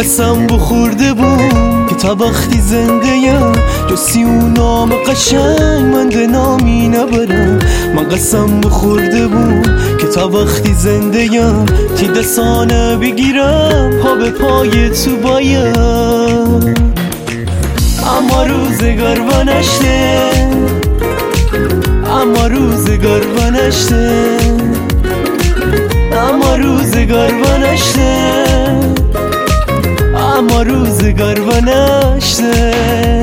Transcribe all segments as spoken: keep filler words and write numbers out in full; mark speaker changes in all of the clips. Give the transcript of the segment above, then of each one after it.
Speaker 1: قسم بخورده بود که تا وقتی زنده یم جسی اون نام قشنگ من ده نامی نبرم. من قسم بخورده بود که تا وقتی زنده یم تی دستانه بگیرم پا به پای تو بایم. اما روزگار و نشته، اما روزگار و نشته، اما روزگار و نشته، اما روزگار و نشته.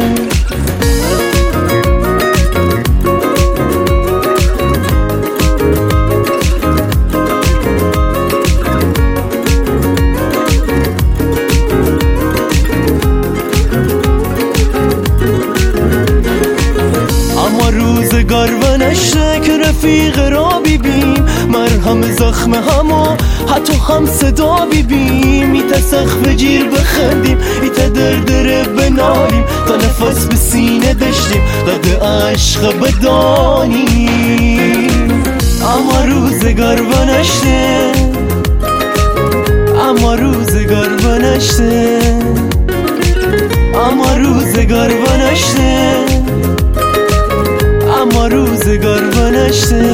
Speaker 1: روزگار و نشته که رفیق را بیبیم، مرهم زخم همو حتی هم صدا بیبیم. ایتا سخف جیر بخندیم، ایتا دردره بنالیم، تا نفس به سینه داشتیم قد عشق بدانیم. اما روزگار و نشته، اما روزگار و نشته، اما روزگار و نشته، اما روزگار و نشته.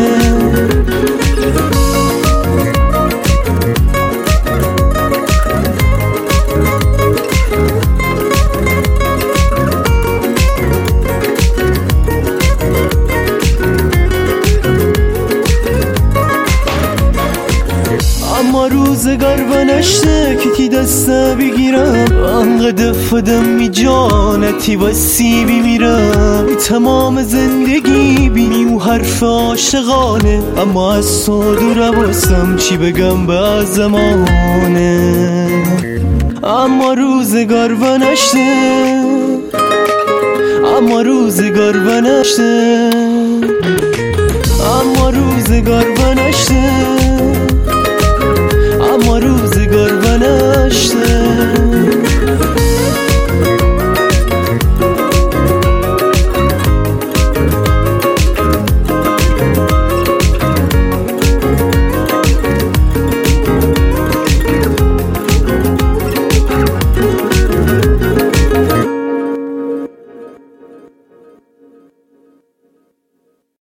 Speaker 1: اما روزگار و نشته که تی دسته بگیرم، انقدر فدم می جانتی و سی بیمیرم. تمام زندگی بینی و حرف عاشقانه، اما از تو دور باسم چی بگم به زمانه. اما روزگار و نشته، اما روزگار و نشته، اما روزگار و نشته،